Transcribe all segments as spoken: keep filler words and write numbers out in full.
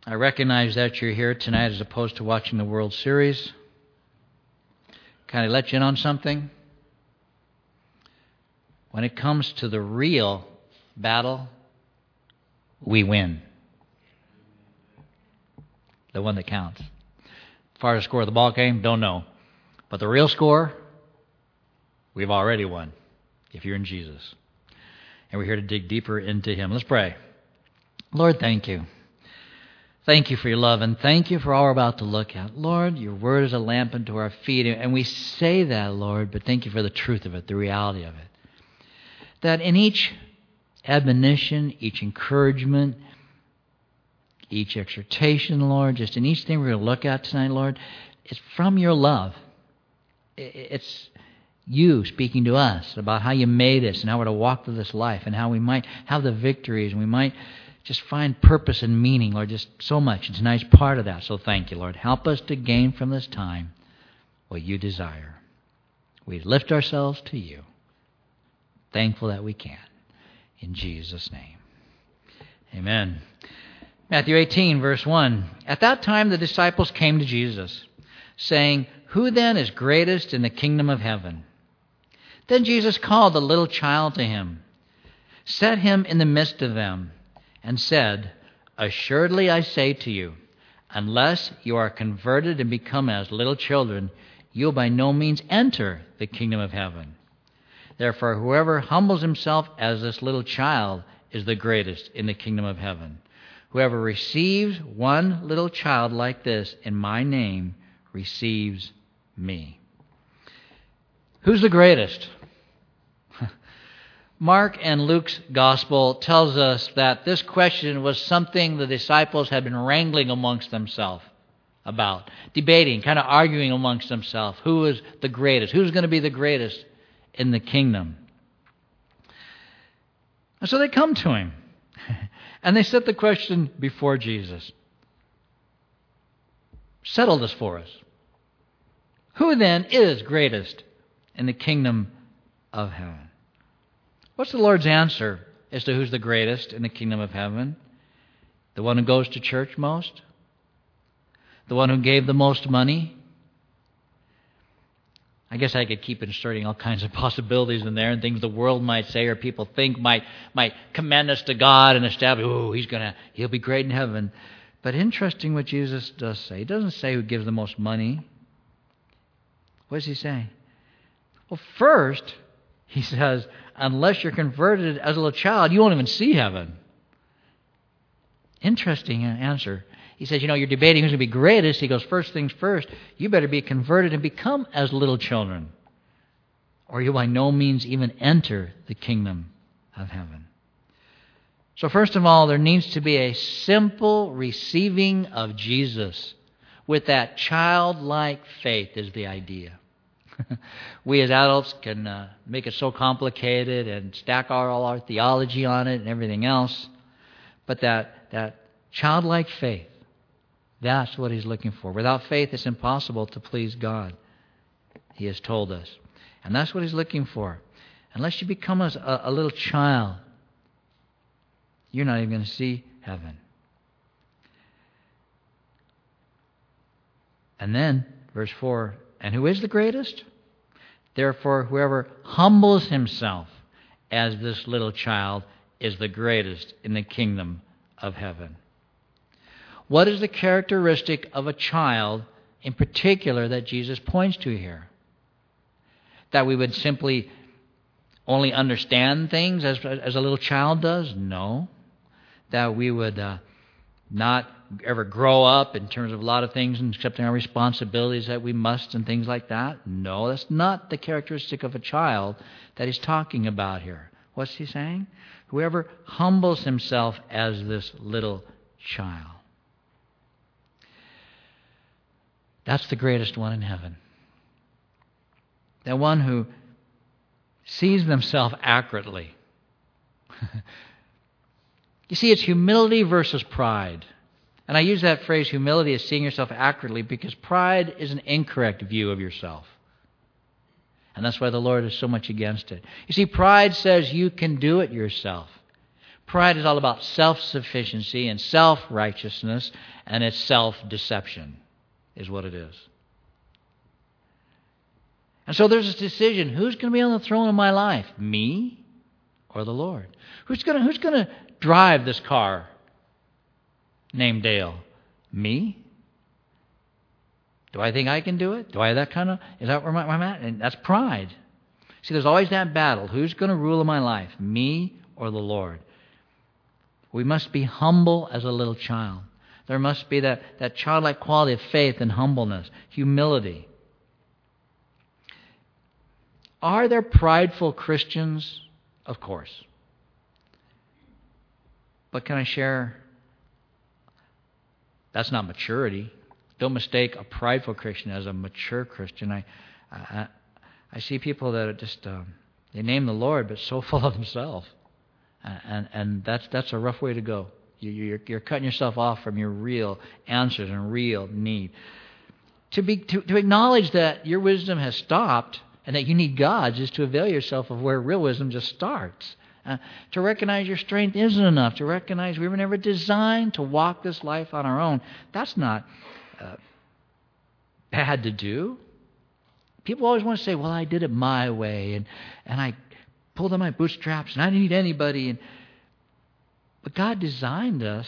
I recognize that you're here tonight as opposed to watching the World Series. Can I let you in on something? When it comes to the real battle, we win. The one that counts. As far as the score of the ball game, don't know. But the real score, we've already won, if you're in Jesus. And we're here to dig deeper into Him. Let's pray. Lord, thank you. Thank you for your love, and thank you for all we're about to look at. Lord, your word is a lamp unto our feet, and we say that, Lord, but thank you for the truth of it, the reality of it. That in each admonition, each encouragement, each exhortation, Lord, just in each thing we're going to look at tonight, Lord, it's from your love. It's you speaking to us about how you made us and how we're to walk through this life and how we might have the victories and we might just find purpose and meaning, Lord, just so much. And tonight's part of that. So thank you, Lord. Help us to gain from this time what you desire. We lift ourselves to you. Thankful that we can. In Jesus' name. Amen. Matthew eighteen, verse one. At that time the disciples came to Jesus, saying, "Who then is greatest in the kingdom of heaven?" Then Jesus called the little child to him, set him in the midst of them, and said, "Assuredly I say to you, unless you are converted and become as little children, you will by no means enter the kingdom of heaven. Therefore, whoever humbles himself as this little child is the greatest in the kingdom of heaven. Whoever receives one little child like this in my name receives me." Who's the greatest? Mark and Luke's gospel tells us that this question was something the disciples had been wrangling amongst themselves about, debating, kind of arguing amongst themselves. Who is the greatest? Who's going to be the greatest in the kingdom? And so they come to him, and they set the question before Jesus. Settle this for us. Who then is greatest in the kingdom of heaven? What's the Lord's answer as to who's the greatest in the kingdom of heaven? The one who goes to church most? The one who gave the most money? I guess I could keep inserting all kinds of possibilities in there and things the world might say or people think might might commend us to God and establish, oh, he's gonna he'll be great in heaven. But interesting what Jesus does say. He doesn't say who gives the most money. What does he say? Well, first, he says, unless you're converted as a little child, you won't even see heaven. Interesting answer. He says, you know, you're debating who's going to be greatest. He goes, first things first, you better be converted and become as little children, or you'll by no means even enter the kingdom of heaven. So first of all, there needs to be a simple receiving of Jesus with that childlike faith is the idea. We as adults can uh, make it so complicated and stack our, all our theology on it and everything else. But that, that childlike faith, that's what he's looking for. Without faith, it's impossible to please God, he has told us. And that's what he's looking for. Unless you become a, a little child, you're not even going to see heaven. And then, verse four, and who is the greatest? Therefore, whoever humbles himself as this little child is the greatest in the kingdom of heaven. What is the characteristic of a child in particular that Jesus points to here? That we would simply only understand things as, as a little child does? No. That we would uh, not ever grow up in terms of a lot of things and accepting our responsibilities that we must and things like that? No, that's not the characteristic of a child that he's talking about here. What's he saying? Whoever humbles himself as this little child. That's the greatest one in heaven. That one who sees themselves accurately. You see, it's humility versus pride. And I use that phrase, humility, as seeing yourself accurately, because pride is an incorrect view of yourself. And that's why the Lord is so much against it. You see, pride says you can do it yourself. Pride is all about self-sufficiency and self-righteousness, and it's self-deception is what it is. And so there's this decision. Who's going to be on the throne of my life? Me or the Lord? Who's going to, who's going to drive this car named Dale? Me? Do I think I can do it? Do I have that kind of... Is that where I'm at? And that's pride. See, there's always that battle. Who's going to rule in my life? Me or the Lord? We must be humble as a little child. There must be that, that childlike quality of faith and humbleness, humility. Are there prideful Christians? Of course. But can I share? That's not maturity. Don't mistake a prideful Christian as a mature Christian. I, I, I see people that are just, um, they name the Lord, but so full of themselves. And, and that's, that's a rough way to go. You, you're, you're cutting yourself off from your real answers and real need. To, be, to, to acknowledge that your wisdom has stopped and that you need God's is to avail yourself of where real wisdom just starts. Uh, to recognize your strength isn't enough. To recognize we were never designed to walk this life on our own. That's not uh, bad to do. People always want to say, well, I did it my way, and, and I pulled on my bootstraps, and I didn't need anybody. And, but God designed us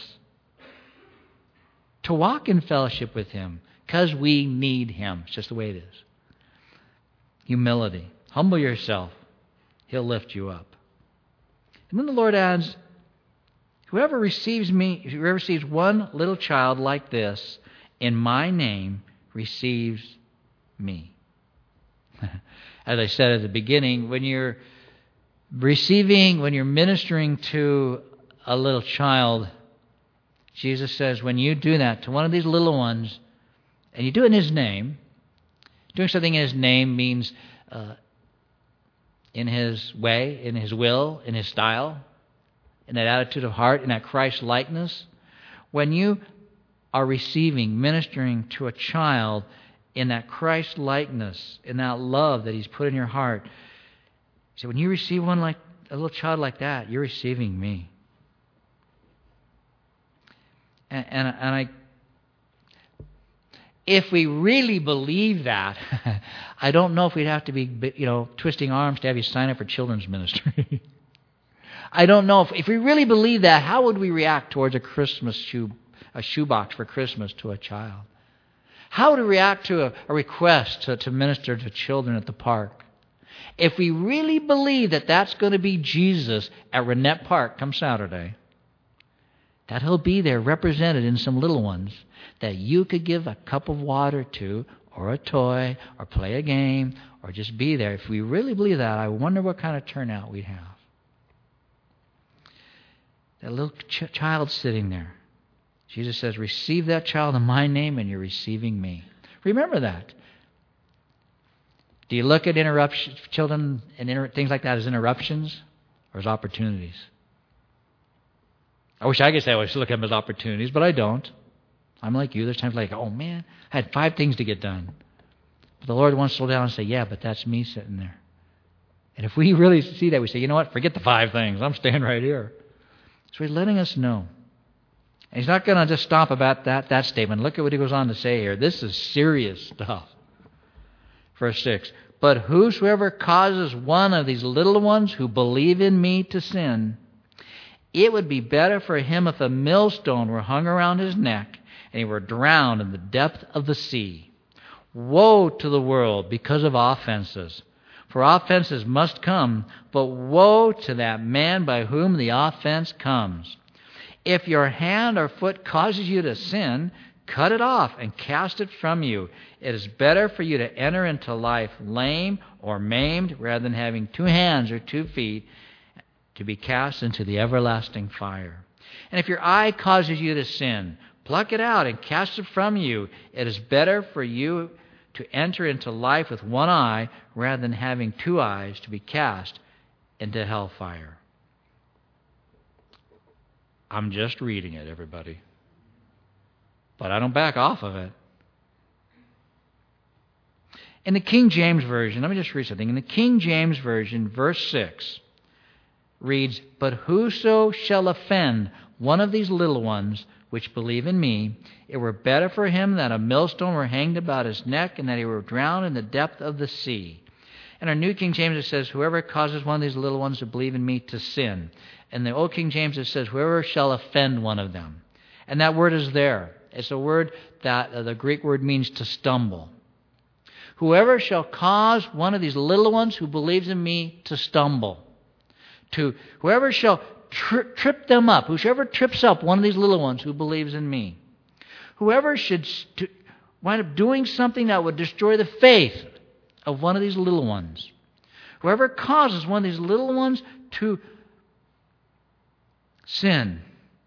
to walk in fellowship with Him because we need Him. It's just the way it is. Humility. Humble yourself. He'll lift you up. And then the Lord adds, whoever receives me, whoever receives one little child like this in my name receives me. As I said at the beginning, when you're receiving, when you're ministering to a little child, Jesus says, when you do that to one of these little ones, and you do it in His name, doing something in His name means uh, in His way, in His will, in His style, in that attitude of heart, in that Christ likeness. When you are receiving, ministering to a child in that Christ likeness, in that love that He's put in your heart, so when you receive one like a little child like that, you're receiving me. And, and, and I, if we really believe that, I don't know if we'd have to be, you know, twisting arms to have you sign up for children's ministry. I don't know if if we really believe that, how would we react towards a Christmas shoe, a shoebox for Christmas to a child? How would we react to a, a request to, to minister to children at the park? If we really believe that that's going to be Jesus at Renette Park come Saturday, that He'll be there represented in some little ones that you could give a cup of water to, or a toy, or play a game, or just be there. If we really believe that, I wonder what kind of turnout we'd have. That little ch- child sitting there. Jesus says, receive that child in my name and you're receiving me. Remember that. Do you look at interruptions, children and inter- things like that as interruptions or as opportunities? I wish I could say I always look at them as opportunities, but I don't. I'm like you. There's times like, oh man, I had five things to get done. But the Lord wants to slow down and say, yeah, but that's me sitting there. And if we really see that, we say, you know what, forget the five things. I'm staying right here. So He's letting us know. And He's not going to just stop about that, that statement. Look at what He goes on to say here. This is serious stuff. Verse six. But whosoever causes one of these little ones who believe in me to sin, it would be better for him if a millstone were hung around his neck and he were drowned in the depth of the sea. Woe to the world because of offenses. For offenses must come, but woe to that man by whom the offense comes. If your hand or foot causes you to sin, cut it off and cast it from you. It is better for you to enter into life lame or maimed rather than having two hands or two feet to be cast into the everlasting fire. And if your eye causes you to sin, pluck it out and cast it from you. It is better for you to enter into life with one eye rather than having two eyes to be cast into hellfire. I'm just reading it, everybody. But I don't back off of it. In the King James Version, let me just read something. In the King James Version, verse six, reads, "But whoso shall offend one of these little ones which believe in me, it were better for him that a millstone were hanged about his neck and that he were drowned in the depth of the sea." In our New King James it says, "Whoever causes one of these little ones to believe in me to sin." In the Old King James it says, "Whoever shall offend one of them." And that word is there. It's a word that uh, the Greek word means to stumble. Whoever shall cause one of these little ones who believes in me to stumble. To whoever shall tri- trip them up, whoever trips up one of these little ones who believes in me. Whoever should st- wind up doing something that would destroy the faith of one of these little ones. Whoever causes one of these little ones to sin.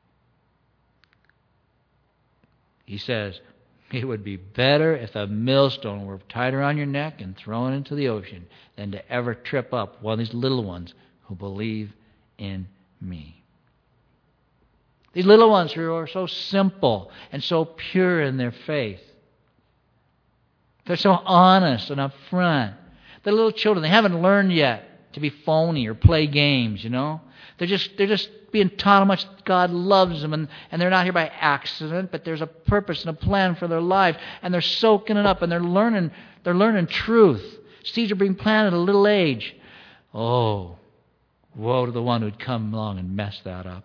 He says, it would be better if a millstone were tied around your neck and thrown into the ocean than to ever trip up one of these little ones who believe in me. These little ones who are so simple and so pure in their faith. They're so honest and upfront. They're little children. They haven't learned yet to be phony or play games, you know. They're just they're just being taught how much God loves them, and, and they're not here by accident, but there's a purpose and a plan for their life, and they're soaking it up, and they're learning they're learning truth. Seeds are being planted at a little age. Oh, woe to the one who'd come along and mess that up.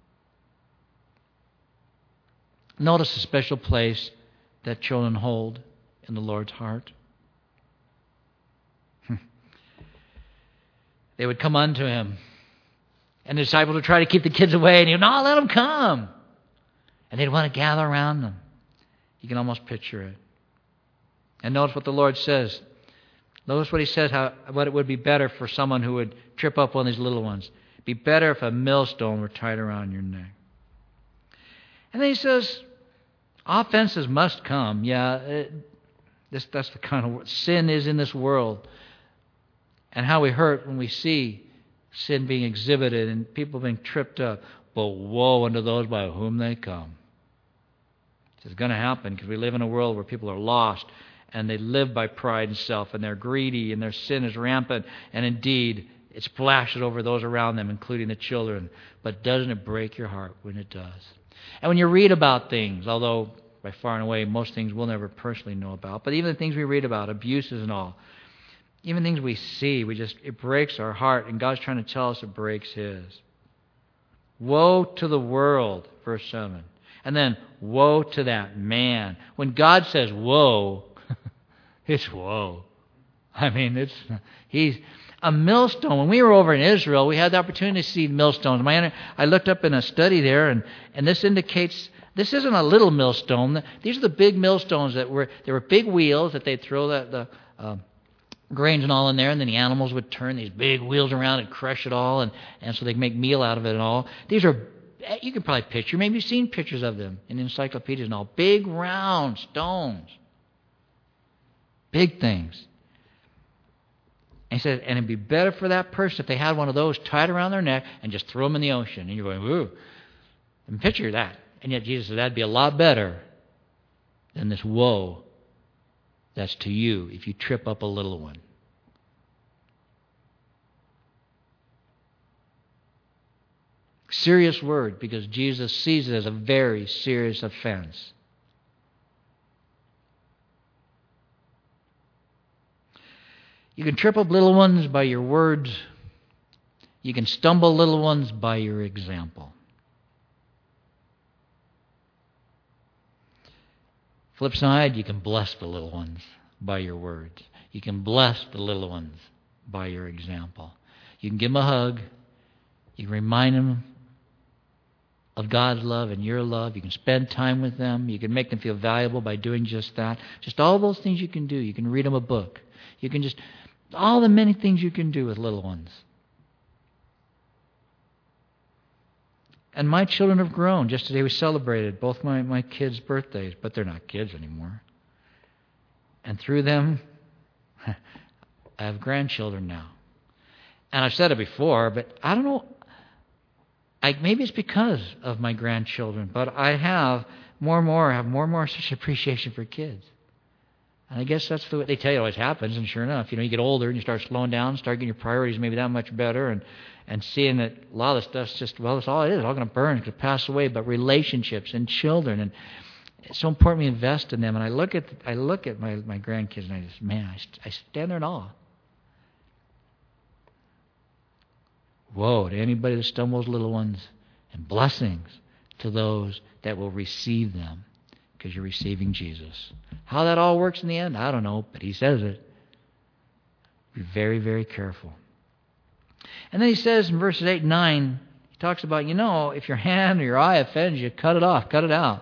Notice the special place that children hold in the Lord's heart. They would come unto him. And the disciples would try to keep the kids away. And he would, no, let them come. And they'd want to gather around them. You can almost picture it. And notice what the Lord says. Notice what he says, how, what it would be better for someone who would trip up one of these little ones. It'd be better if a millstone were tied around your neck. And then he says, offenses must come. Yeah, it, this, that's the kind of sin is in this world. And how we hurt when we see sin being exhibited and people being tripped up. But woe unto those by whom they come. It's going to happen because we live in a world where people are lost and they live by pride and self and they're greedy and their sin is rampant. And indeed, it splashes over those around them, including the children. But doesn't it break your heart when it does? And when you read about things, although by far and away most things we'll never personally know about, but even the things we read about, abuses and all, even things we see, we just it breaks our heart, and God's trying to tell us it breaks His. Woe to the world, verse seven. And then, woe to that man. When God says woe, it's woe. I mean, it's he's a millstone. When we were over in Israel, we had the opportunity to see millstones. My, I looked up in a study there, and, and this indicates this isn't a little millstone. These are the big millstones that were there were big wheels that they'd throw the, the uh, grains and all in there, and then the animals would turn these big wheels around and crush it all, and, and so they'd make meal out of it and all. These are, you can probably picture, maybe you've seen pictures of them in encyclopedias and all. Big round stones. Big things. And he said, and it'd be better for that person if they had one of those tied around their neck and just throw them in the ocean. And you're going, ooh. And picture that. And yet Jesus said, that'd be a lot better than this woe that's to you if you trip up a little one. Serious word, because Jesus sees it as a very serious offense. You can trip up little ones by your words. You can stumble little ones by your example. Flip side, you can bless the little ones by your words. You can bless the little ones by your example. You can give them a hug. You can remind them of God's love and your love. You can spend time with them. You can make them feel valuable by doing just that. Just all those things you can do. You can read them a book. You can just, all the many things you can do with little ones. And my children have grown. Just today we celebrated both my, my kids' birthdays, but they're not kids anymore. And through them, I have grandchildren now. And I've said it before, but I don't know, I, maybe it's because of my grandchildren, but I have more and more, I have more and more such appreciation for kids. And I guess that's the way they tell you it always happens. And sure enough, you know, you get older and you start slowing down, start getting your priorities maybe that much better, and, and seeing that a lot of the stuff's just, well, that's all it is. It's all going to burn. It's going to pass away. But relationships and children, and it's so important we invest in them. And I look at I look at my, my grandkids and I just, man, I, I stand there in awe. Woe to anybody that stumbles little ones, and blessings to those that will receive them, because you're receiving Jesus. How that all works in the end, I don't know, but he says it. Be very, very careful. And then he says in verses eight and nine, he talks about, you know, if your hand or your eye offends you, cut it off, cut it out.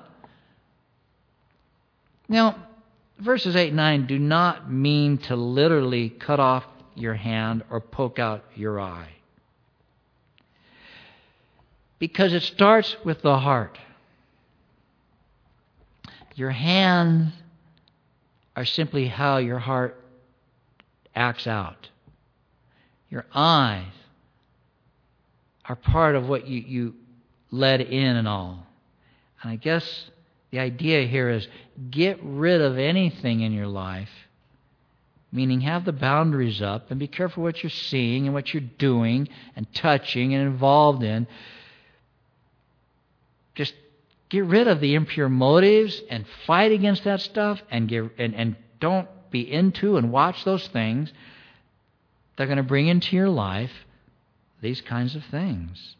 Now, verses eight and nine do not mean to literally cut off your hand or poke out your eye. Because it starts with the heart. Your hands are simply how your heart acts out. Your eyes are part of what you, you let in and all. And I guess the idea here is get rid of anything in your life, meaning have the boundaries up and be careful what you're seeing and what you're doing and touching and involved in. Just get rid of the impure motives and fight against that stuff, and get and, and don't be into and watch those things that are going to bring into your life these kinds of things.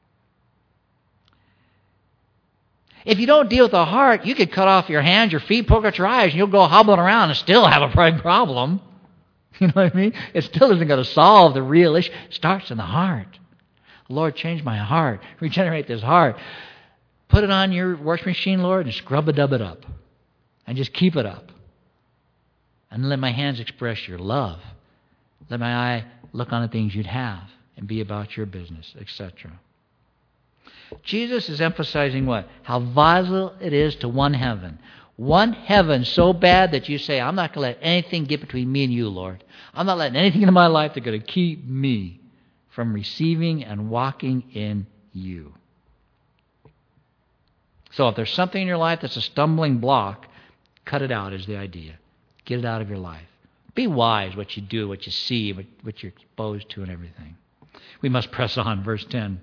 If you don't deal with the heart, you could cut off your hands, your feet, poke out your eyes, and you'll go hobbling around and still have a problem. You know what I mean? It still isn't going to solve the real issue. It starts in the heart. Lord, change my heart. Regenerate this heart. Put it on your washing machine, Lord, and scrub-a-dub it up. And just keep it up. And let my hands express your love. Let my eye look on the things you'd have and be about your business, et cetera. Jesus is emphasizing what? How vital it is to one heaven. One heaven so bad that you say, I'm not going to let anything get between me and you, Lord. I'm not letting anything into my life that's going to keep me from receiving and walking in you. So if there's something in your life that's a stumbling block, cut it out is the idea. Get it out of your life. Be wise what you do, what you see, what, what you're exposed to and everything. We must press on. Verse ten.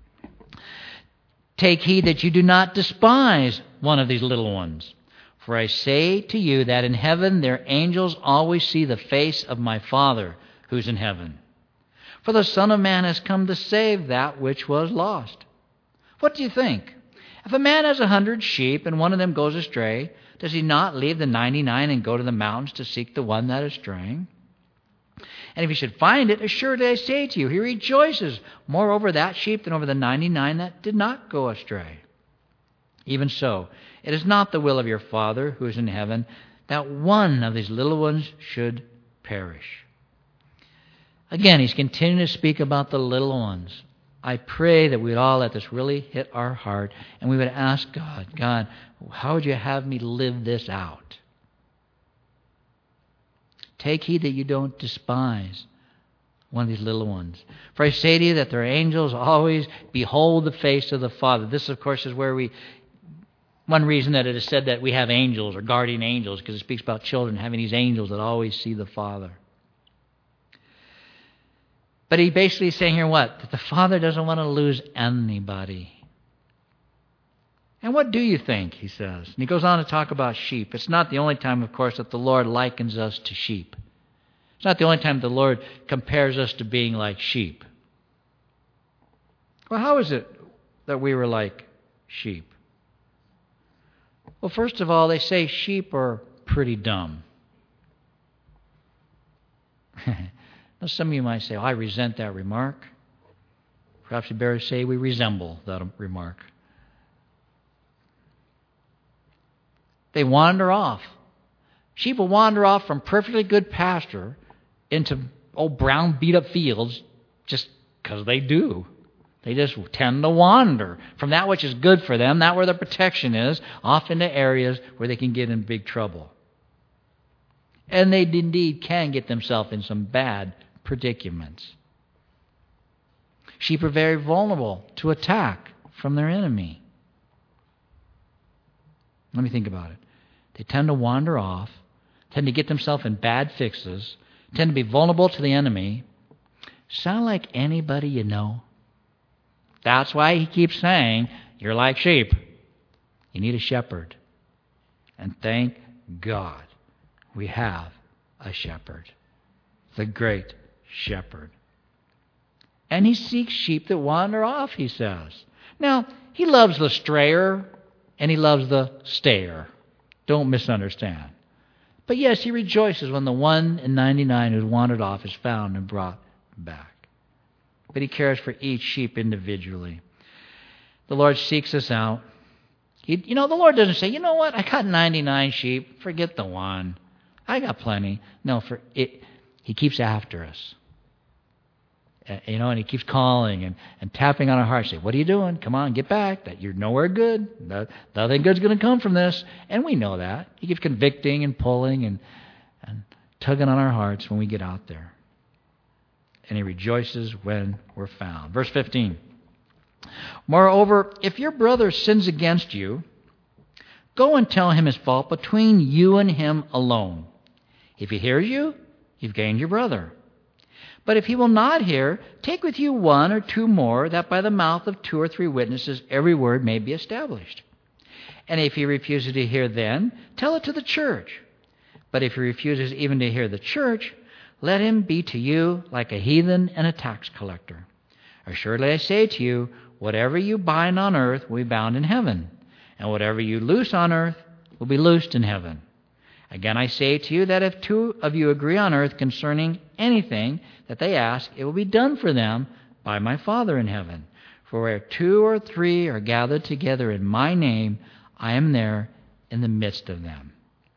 Take heed that you do not despise one of these little ones. For I say to you that in heaven their angels always see the face of my Father who's in heaven. For the Son of Man has come to save that which was lost. What do you think? If a man has a hundred sheep and one of them goes astray, does he not leave the ninety-nine and go to the mountains to seek the one that is straying? And if he should find it, assuredly I say to you, he rejoices more over that sheep than over the ninety-nine that did not go astray. Even so, it is not the will of your Father who is in heaven that one of these little ones should perish. Again, he's continuing to speak about the little ones. I pray that we'd all let this really hit our heart, and we would ask God, God, how would you have me live this out? Take heed that you don't despise one of these little ones. For I say to you that their angels always behold the face of the Father. This, of course, is where we, one reason that it is said that we have angels or guardian angels, because it speaks about children having these angels that always see the Father. But he basically is saying here what? That the Father doesn't want to lose anybody. And what do you think, he says? And he goes on to talk about sheep. It's not the only time, of course, that the Lord likens us to sheep. It's not the only time the Lord compares us to being like sheep. Well, how is it that we were like sheep? Well, first of all, they say sheep are pretty dumb. Now, some of you might say, oh, I resent that remark. Perhaps you better say we resemble that remark. They wander off. Sheep will wander off from perfectly good pasture into old brown beat-up fields just because they do. They just tend to wander from that which is good for them, that where their protection is, off into areas where they can get in big trouble. And they indeed can get themselves in some bad predicaments. Sheep are very vulnerable to attack from their enemy. Let me think about it. They tend to wander off. tend to get themselves in bad fixes, tend to be vulnerable to the enemy, sound like anybody you know? That's why he keeps saying, you're like sheep. You need a shepherd. And thank God we have a shepherd, the great shepherd. And he seeks sheep that wander off, he says. Now, he loves the strayer and he loves the stayer. Don't misunderstand. But yes, he rejoices when the one in ninety-nine who's wandered off is found and brought back. But he cares for each sheep individually. The Lord seeks us out. He, you know, the Lord doesn't say, you know what, I got ninety-nine sheep, forget the one. I got plenty. No, for it, he keeps after us. Uh, you know, and he keeps calling and, and tapping on our hearts. Say, what are you doing? Come on, get back. That you're nowhere good. No, nothing good's going to come from this. And we know that. He keeps convicting and pulling and, and tugging on our hearts when we get out there. And he rejoices when we're found. Verse fifteen. Moreover, if your brother sins against you, go and tell him his fault between you and him alone. If he hears you, you've gained your brother. But if he will not hear, take with you one or two more, that by the mouth of two or three witnesses every word may be established. And if he refuses to hear then, tell it to the church. But if he refuses even to hear the church, let him be to you like a heathen and a tax collector. Assuredly I say to you, whatever you bind on earth will be bound in heaven, and whatever you loose on earth will be loosed in heaven. Again I say to you that if two of you agree on earth concerning anything that they ask, it will be done for them by my Father in heaven. For where two or three are gathered together in my name, I am there in the midst of them.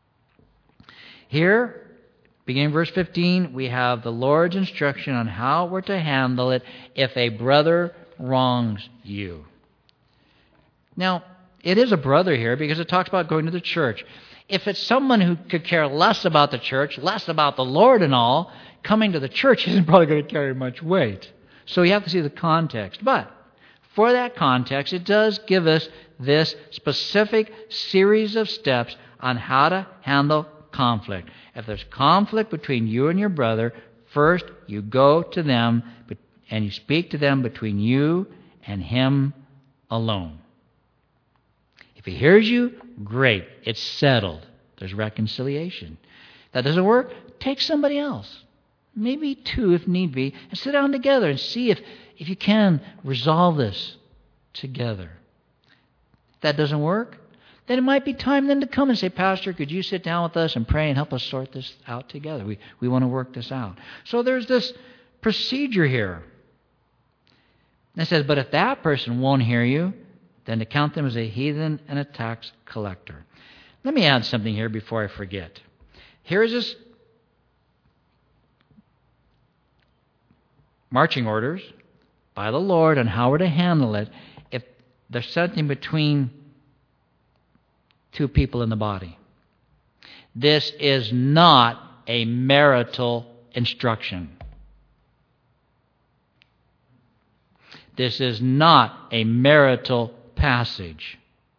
Here, beginning verse fifteen, we have the Lord's instruction on how we're to handle it if a brother wrongs you. Now, it is a brother here because it talks about going to the church. If it's someone who could care less about the church, less about the Lord and all, coming to the church isn't probably going to carry much weight. So you have to see the context. But for that context, it does give us this specific series of steps on how to handle conflict. If there's conflict between you and your brother, first you go to them and you speak to them between you and him alone. If he hears you, great. It's settled. There's reconciliation. That doesn't work? Take somebody else. Maybe two if need be. And sit down together and see if, if you can resolve this together. If that doesn't work, then it might be time then to come and say, Pastor, could you sit down with us and pray and help us sort this out together? We, we want to work this out. So there's this procedure here. And it says, but if that person won't hear you, then to count them as a heathen and a tax collector. Let me add something here before I forget. Here is this marching orders by the Lord on how we're to handle it if there's something between two people in the body. This is not a marital instruction. This is not a marital passage.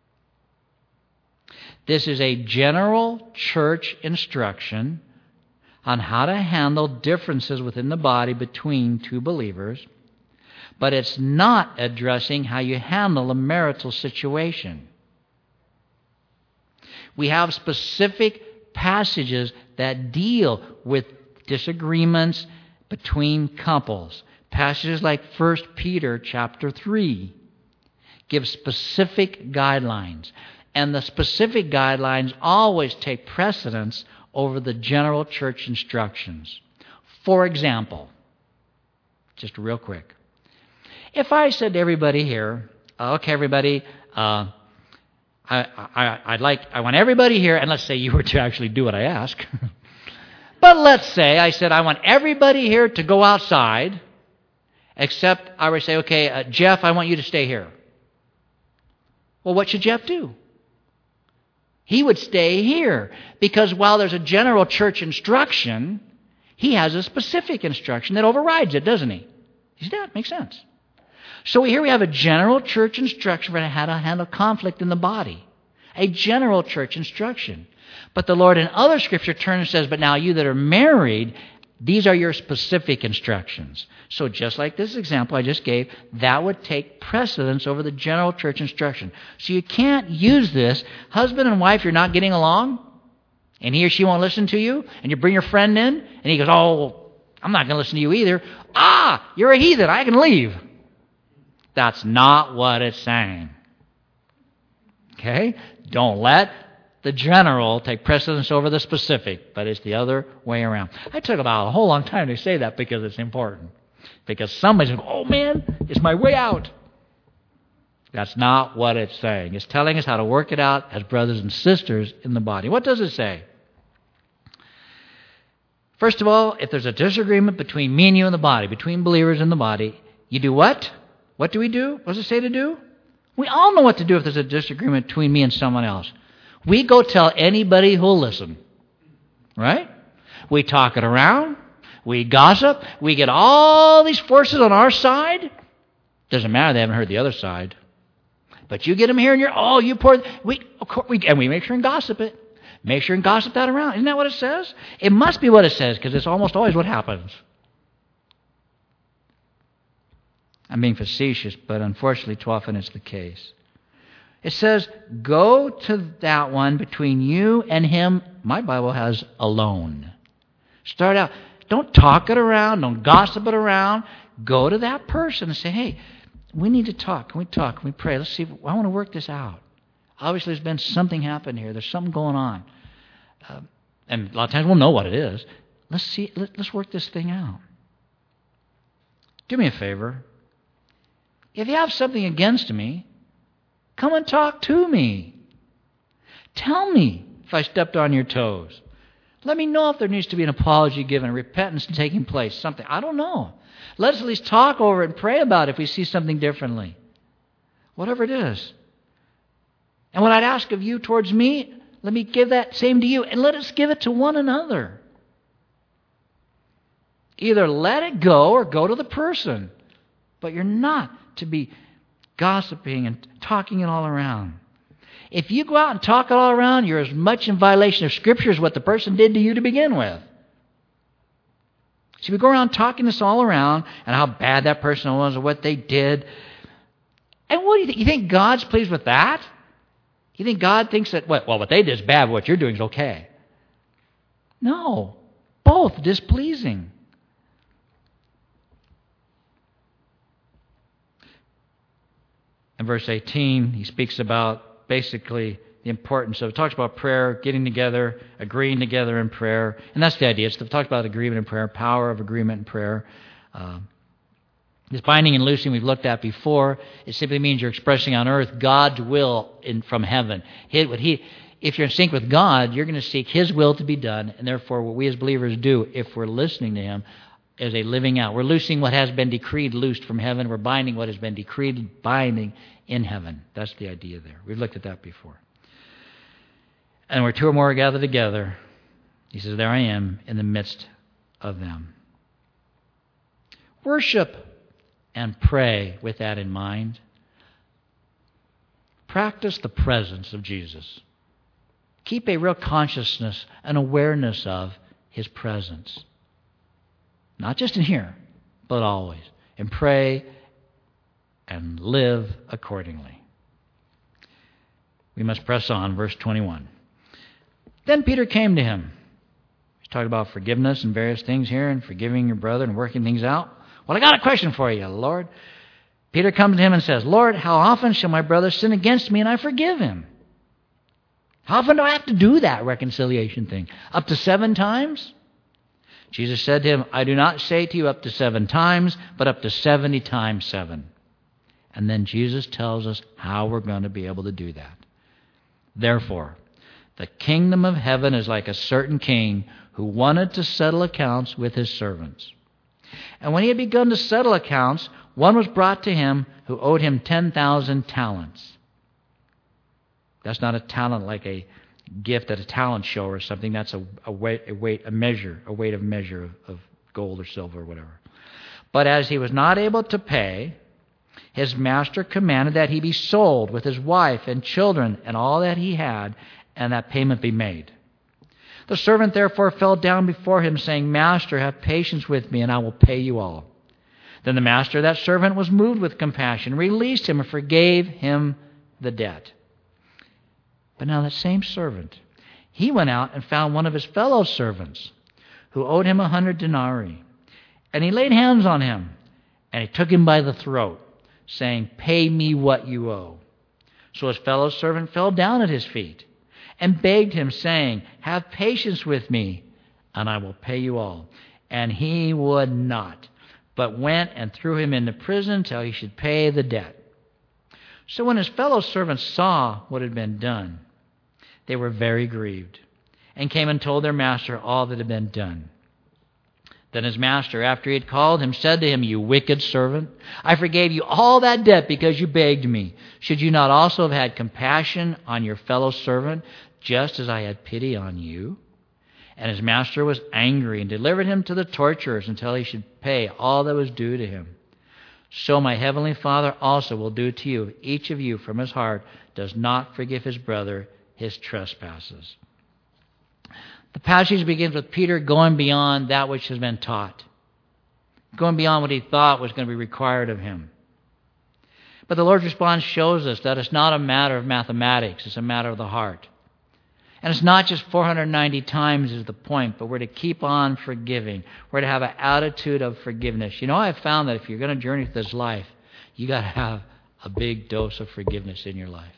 This is a general church instruction on how to handle differences within the body between two believers, but it's not addressing how you handle a marital situation. We have specific passages that deal with disagreements between couples. Passages like First Peter chapter three give specific guidelines. And the specific guidelines always take precedence over the general church instructions. For example, just real quick, if I said to everybody here, okay, everybody, uh, I, I, I'd like, I want everybody here, and let's say you were to actually do what I ask, but let's say I said I want everybody here to go outside, except I would say, okay, uh, Jeff, I want you to stay here. Well, what should Jeff do? He would stay here because while there's a general church instruction, he has a specific instruction that overrides it, doesn't he? He said, that makes sense. So here we have a general church instruction for how to handle conflict in the body. A general church instruction. But the Lord in other Scripture turns and says, but now you that are married, these are your specific instructions. So just like this example I just gave, that would take precedence over the general church instruction. So you can't use this. Husband and wife, you're not getting along, and he or she won't listen to you, and you bring your friend in, and he goes, oh, I'm not going to listen to you either. Ah, you're a heathen. I can leave. That's not what it's saying. Okay? Don't let the general take precedence over the specific, but it's the other way around. I took about a whole long time to say that because it's important. Because somebody's going, oh man, it's my way out. That's not what it's saying. It's telling us how to work it out as brothers and sisters in the body. What does it say? First of all, if there's a disagreement between me and you in the body, between believers in the body, you do what? What do we do? What does it say to do? We all know what to do if there's a disagreement between me and someone else. We go tell anybody who'll listen. Right? We talk it around. We gossip. We get all these forces on our side. Doesn't matter, they haven't heard the other side. But you get them here and you're, oh, you poor... We, of course, we, and we make sure and gossip it. Make sure and gossip that around. Isn't that what it says? It must be what it says because it's almost always what happens. I'm being facetious, but unfortunately too often it's the case. It says, go to that one between you and him. My Bible has alone. Start out. Don't talk it around. Don't gossip it around. Go to that person and say, hey, we need to talk. Can we talk? Can we pray? Let's see. I want to work this out. Obviously, there's been something happen here. There's something going on. Uh, and a lot of times we'll know what it is. Let's see. Let, let's work this thing out. Do me a favor. If you have something against me, come and talk to me. Tell me if I stepped on your toes. Let me know if there needs to be an apology given, repentance taking place, something. I don't know. Let's at least talk over it and pray about it if we see something differently. Whatever it is. And what I'd ask of you towards me, let me give that same to you, and let us give it to one another. Either let it go or go to the person. But you're not to be gossiping and talking it all around. If you go out and talk it all around, you're as much in violation of Scripture as what the person did to you to begin with. So if you go around talking this all around and how bad that person was or what they did, and what do you think? You think God's pleased with that? You think God thinks that, well, what they did is bad, what you're doing is okay? No. Both displeasing. In verse eighteen, he speaks about basically the importance of, it talks about prayer, getting together, agreeing together in prayer. And that's the idea. It talks about agreement in prayer, power of agreement in prayer. Uh, this binding and loosing we've looked at before. It simply means you're expressing on earth God's will in, from heaven. He, what he, if you're in sync with God, you're going to seek His will to be done. And therefore, what we as believers do, if we're listening to Him, is a living out. We're loosing what has been decreed loosed from heaven. We're binding what has been decreed binding in heaven. That's the idea there. We've looked at that before. And where two or more are gathered together, he says, there I am in the midst of them. Worship and pray with that in mind. Practice the presence of Jesus. Keep a real consciousness and awareness of His presence. Not just in here, but always. And pray and live accordingly. We must press on, verse twenty-one. Then Peter came to him. He's talking about forgiveness and various things here, and forgiving your brother and working things out. Well, I got a question for you, Lord. Peter comes to him and says, Lord, how often shall my brother sin against me and I forgive him? How often do I have to do that reconciliation thing? Up to seven times? Jesus said to him, I do not say to you up to seven times, but up to seventy times seven. And then Jesus tells us how we're going to be able to do that. Therefore, the kingdom of heaven is like a certain king who wanted to settle accounts with his servants. And when he had begun to settle accounts, one was brought to him who owed him ten thousand talents. That's not a talent like a gift at a talent show or something. That's a, a weight, a weight, a measure, a weight of measure of, of gold or silver or whatever. But as he was not able to pay, his master commanded that he be sold with his wife and children and all that he had, and that payment be made. The servant therefore fell down before him, saying, Master, have patience with me, and I will pay you all. Then the master of that servant was moved with compassion, released him, and forgave him the debt. But now that same servant, he went out and found one of his fellow servants who owed him a hundred denarii. And he laid hands on him, and he took him by the throat, saying, Pay me what you owe. So his fellow servant fell down at his feet and begged him, saying, Have patience with me, and I will pay you all. And he would not, but went and threw him into prison till he should pay the debt. So when his fellow servants saw what had been done, they were very grieved, and came and told their master all that had been done. Then his master, after he had called him, said to him, You wicked servant, I forgave you all that debt because you begged me. Should you not also have had compassion on your fellow servant, just as I had pity on you? And his master was angry and delivered him to the torturers until he should pay all that was due to him. So my heavenly Father also will do to you, if each of you from his heart does not forgive his brother his trespasses. The passage begins with Peter going beyond that which has been taught, going beyond what he thought was going to be required of him. But the Lord's response shows us that it's not a matter of mathematics, it's a matter of the heart. And it's not just four hundred ninety times is the point, but we're to keep on forgiving. We're to have an attitude of forgiveness. You know, I've found that if you're going to journey through this life, you got to have a big dose of forgiveness in your life.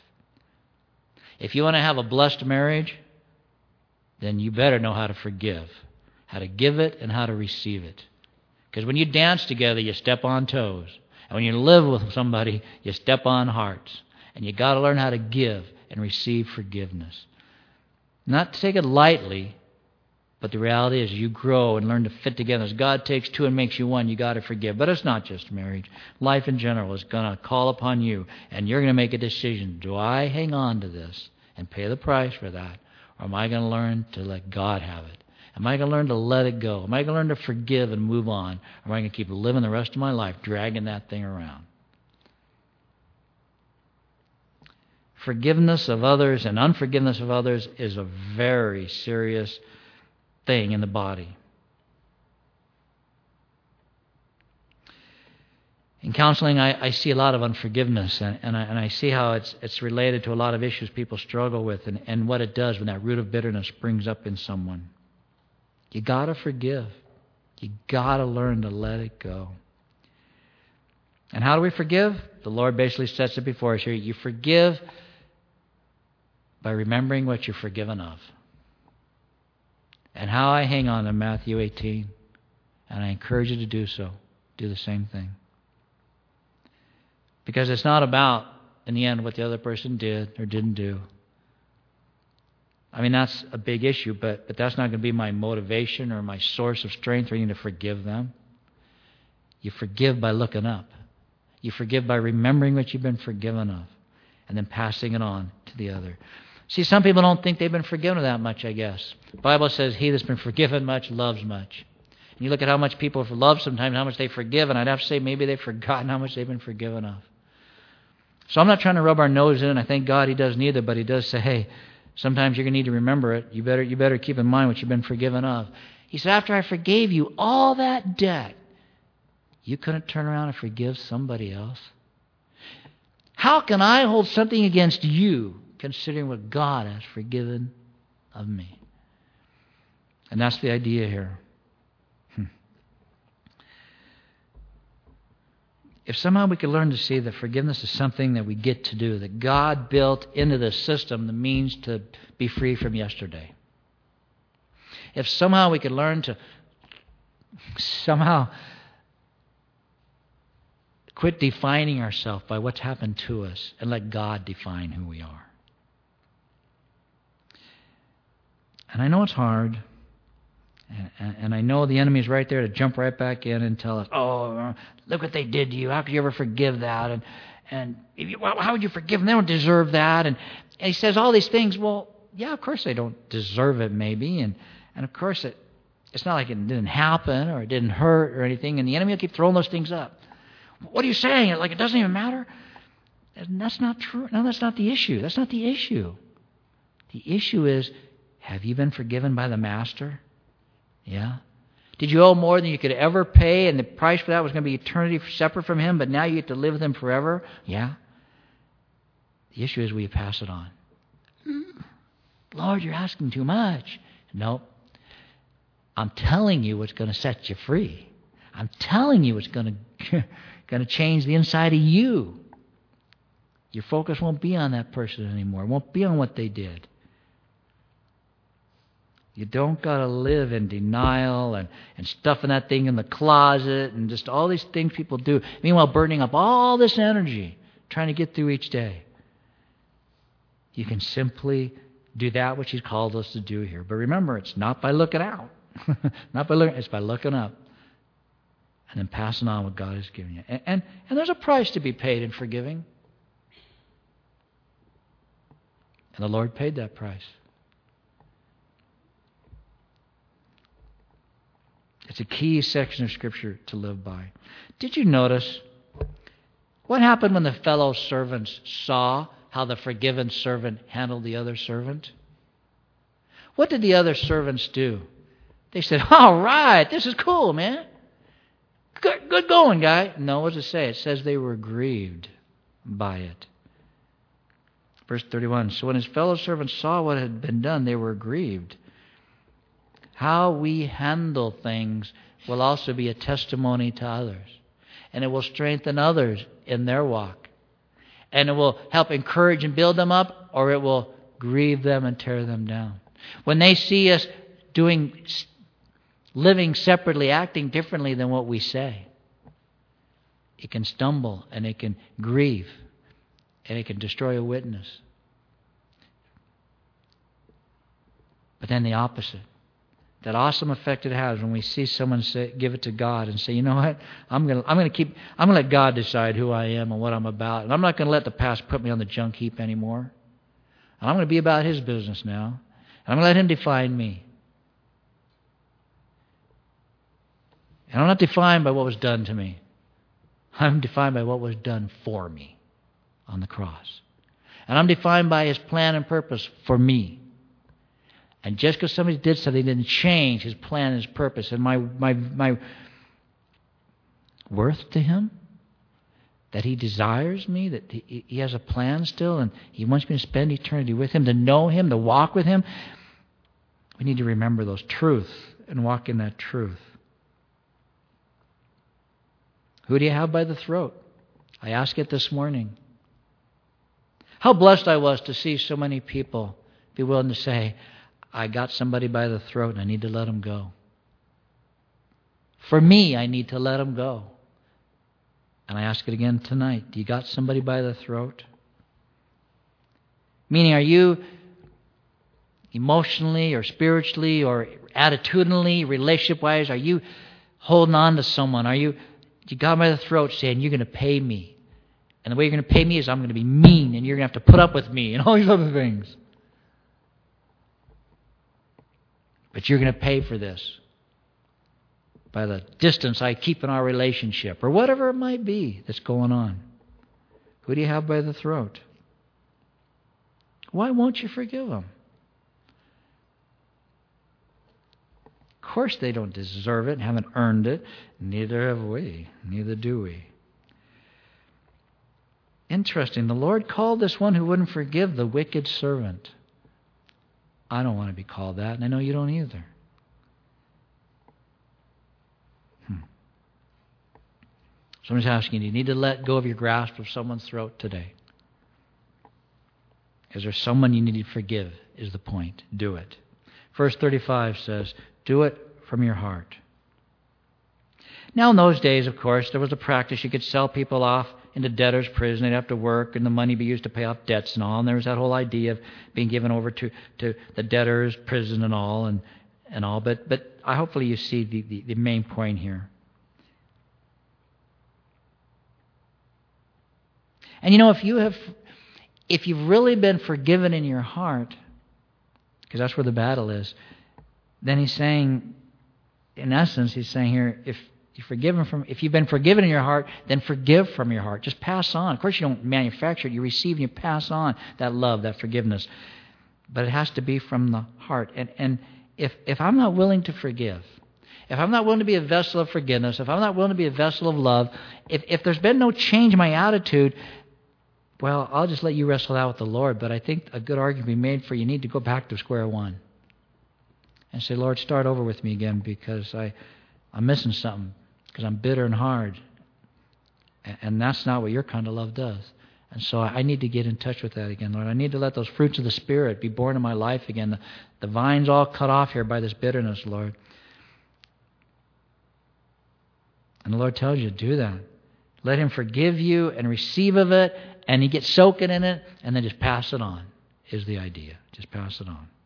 If you want to have a blessed marriage, then you better know how to forgive, how to give it and how to receive it. Because when you dance together, you step on toes. And when you live with somebody, you step on hearts. And you got to learn how to give and receive forgiveness. Not to take it lightly, but the reality is you grow and learn to fit together. As God takes two and makes you one, you got to forgive. But it's not just marriage. Life in general is going to call upon you, and you're going to make a decision. Do I hang on to this and pay the price for that? Or am I going to learn to let God have it? Am I going to learn to let it go? Am I going to learn to forgive and move on? Or am I going to keep living the rest of my life dragging that thing around? Forgiveness of others and unforgiveness of others is a very serious thing in the body. In counseling, I, I see a lot of unforgiveness, and, and, I, and I see how it's it's related to a lot of issues people struggle with, and, and what it does when that root of bitterness springs up in someone. You got to forgive. You got to learn to let it go. And how do we forgive? The Lord basically sets it before us here. You forgive by remembering what you're forgiven of. And how I hang on to Matthew eighteen, and I encourage you to do so. Do the same thing. Because it's not about, in the end, what the other person did or didn't do. I mean, that's a big issue, but, but that's not going to be my motivation or my source of strength or anything to forgive them. You forgive by looking up. You forgive by remembering what you've been forgiven of and then passing it on to the other. See, some people don't think they've been forgiven that much, I guess. The Bible says, he that's been forgiven much loves much. And you look at how much people love sometimes, how much they forgive, and I'd have to say maybe they've forgotten how much they've been forgiven of. So I'm not trying to rub our nose in, and I thank God he does neither, but he does say, hey, sometimes you're going to need to remember it. You better, you better keep in mind what you've been forgiven of. He said, after I forgave you all that debt, you couldn't turn around and forgive somebody else? How can I hold something against you, considering what God has forgiven of me? And that's the idea here. Hmm. If somehow we could learn to see that forgiveness is something that we get to do, that God built into the system the means to be free from yesterday. If somehow we could learn to somehow quit defining ourselves by what's happened to us and let God define who we are. And I know it's hard. And, and I know the enemy's right there to jump right back in and tell us, oh, look what they did to you. How could you ever forgive that? And and if you, well, how would you forgive them? They don't deserve that. And, and he says all these things. Well, yeah, of course they don't deserve it maybe. And, and of course it, it's not like it didn't happen or it didn't hurt or anything. And the enemy will keep throwing those things up. What are you saying? Like it doesn't even matter? And that's not true. No, that's not the issue. That's not the issue. The issue is, Have you been forgiven by the Master? Yeah. Did you owe more than you could ever pay, and the price for that was going to be eternity separate from Him, but now you get to live with Him forever? Yeah. The issue is, will you pass it on? Lord, you're asking too much. No. I'm telling you what's going to set you free. I'm telling you what's going to, going to change the inside of you. Your focus won't be on that person anymore. It won't be on what they did. You don't got to live in denial and, and stuffing that thing in the closet and just all these things people do. Meanwhile, burning up all this energy trying to get through each day. You can simply do that which He's called us to do here. But remember, it's not by looking out. Not by looking, it's by looking up. And then passing on what God has given you. And, and, and there's a price to be paid in forgiving. And the Lord paid that price. It's a key section of Scripture to live by. Did you notice what happened when the fellow servants saw how the forgiven servant handled the other servant? What did the other servants do? They said, all right, this is cool, man. Good, good going, guy. No, what does it say? It says they were grieved by it. Verse thirty-one, so when his fellow servants saw what had been done, they were grieved. How we handle things will also be a testimony to others. And it will strengthen others in their walk. And it will help encourage and build them up, or it will grieve them and tear them down. When they see us doing, living separately, acting differently than what we say, it can stumble and it can grieve and it can destroy a witness. But then the opposite. That awesome effect it has when we see someone say, give it to God and say, you know what, I'm going to I'm going to keep I'm going to let God decide who I am and what I'm about, and I'm not going to let the past put me on the junk heap anymore. And I'm going to be about His business now, and I'm going to let Him define me. And I'm not defined by what was done to me. I'm defined by what was done for me on the cross, and I'm defined by His plan and purpose for me. And just because somebody did something didn't change His plan and His purpose and my my my worth to Him. That He desires me, that He, he has a plan still, and He wants me to spend eternity with Him, to know Him, to walk with Him. We need to remember those truths and walk in that truth. Who do you have by the throat? I asked it this morning. How blessed I was to see so many people be willing to say, I got somebody by the throat and I need to let him go. For me, I need to let him go. And I ask it again tonight. Do you got somebody by the throat? Meaning, are you emotionally or spiritually or attitudinally, relationship-wise, are you holding on to someone? Are you, you got by the throat saying, you're going to pay me. And the way you're going to pay me is I'm going to be mean and you're going to have to put up with me and all these other things. But you're going to pay for this by the distance I keep in our relationship or whatever it might be that's going on. Who do you have by the throat? Why won't you forgive them? Of course they don't deserve it and haven't earned it. Neither have we. Neither do we. Interesting. The Lord called this one who wouldn't forgive the wicked servant. I don't want to be called that, and I know you don't either. Hmm. Someone's asking you, you need to let go of your grasp of someone's throat today. Is there someone you need to forgive, is the point. Do it. Verse thirty-five says, do it from your heart. Now in those days, of course, there was a practice. You could sell people off into debtor's prison. They'd have to work, and the money be used to pay off debts and all. And there was that whole idea of being given over to, to the debtor's prison and all, and, and all. But but I hopefully you see the, the, the main point here. And you know, if you have, if you've really been forgiven in your heart, because that's where the battle is, then he's saying, in essence, he's saying here, if You're forgiven from, if you've been forgiven in your heart, then forgive from your heart. Just pass on. Of course, you don't manufacture it. You receive and you pass on that love, that forgiveness. But it has to be from the heart. And, and if, if I'm not willing to forgive, if I'm not willing to be a vessel of forgiveness, if I'm not willing to be a vessel of love, if, if there's been no change in my attitude, well, I'll just let you wrestle out with the Lord. But I think a good argument can be made for you need to go back to square one and say, Lord, start over with me again because I, I'm missing something, because I'm bitter and hard. And, and that's not what your kind of love does. And so I need to get in touch with that again, Lord. I need to let those fruits of the Spirit be born in my life again. The, the vine's all cut off here by this bitterness, Lord. And the Lord tells you to do that. Let Him forgive you and receive of it, and He gets soaking in it, and then just pass it on, is the idea. Just pass it on.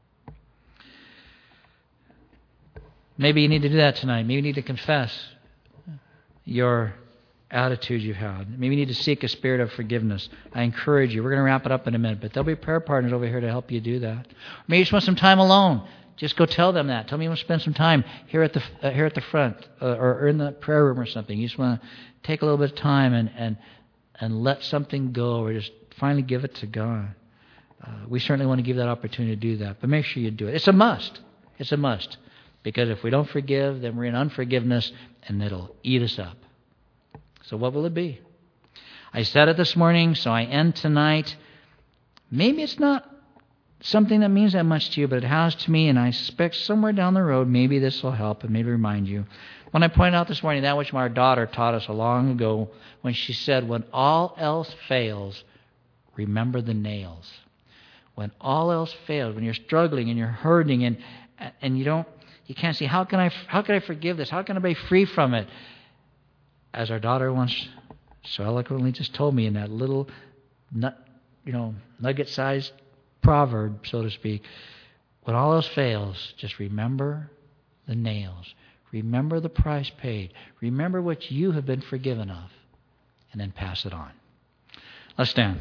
Maybe you need to do that tonight. Maybe you need to confess your attitude you've had. Maybe you need to seek a spirit of forgiveness. I encourage you. We're going to wrap it up in a minute, but there'll be prayer partners over here to help you do that. Maybe you just want some time alone. Just go tell them that. Tell them you want to spend some time here at the uh, here at the front uh, or, or in the prayer room or something. You just want to take a little bit of time and and, and let something go, or just finally give it to God. Uh, we certainly want to give that opportunity to do that, but make sure you do it. It's a must. It's a must. Because if we don't forgive, then we're in unforgiveness, and it'll eat us up. So what will it be? I said it this morning, so I end tonight. Maybe it's not something that means that much to you, but it has to me, and I suspect somewhere down the road, maybe this will help and maybe remind you. When I pointed out this morning that which my daughter taught us long ago, when she said, when all else fails, remember the nails. When all else fails, when you're struggling and you're hurting and and you don't, you can't see, how can I how can I forgive this? How can I be free from it? As our daughter once so eloquently just told me in that little, nut, you know, nugget-sized proverb, so to speak, when all else fails, just remember the nails. Remember the price paid. Remember what you have been forgiven of, and then pass it on. Let's stand.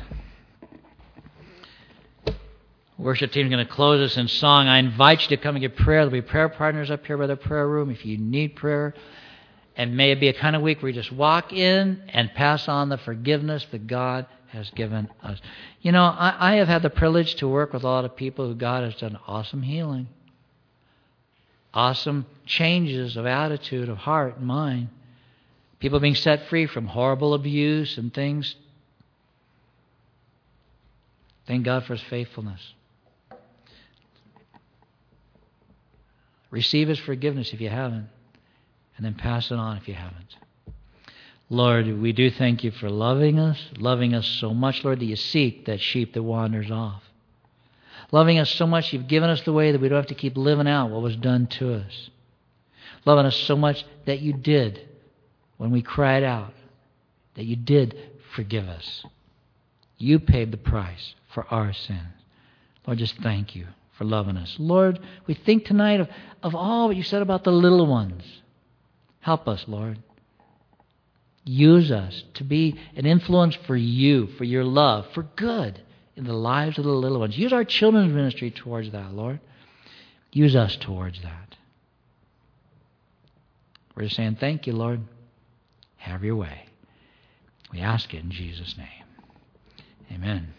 Worship team is going to close us in song. I invite you to come and get prayer. There'll be prayer partners up here by the prayer room if you need prayer. And may it be a kind of week where you just walk in and pass on the forgiveness that God has given us. You know, I, I have had the privilege to work with a lot of people who God has done awesome healing, awesome changes of attitude, of heart and mind. People being set free from horrible abuse and things. Thank God for His faithfulness. Receive His forgiveness if you haven't, and then pass it on if you haven't. Lord, we do thank You for loving us, loving us so much, Lord, that You seek that sheep that wanders off. Loving us so much, You've given us the way that we don't have to keep living out what was done to us. Loving us so much that You did, when we cried out, that You did forgive us. You paid the price for our sins. Lord, just thank You for loving us. Lord, we think tonight of, of all what You said about the little ones. Help us, Lord. Use us to be an influence for You, for Your love, for good in the lives of the little ones. Use our children's ministry towards that, Lord. Use us towards that. We're just saying thank You, Lord. Have Your way. We ask it in Jesus' name. Amen.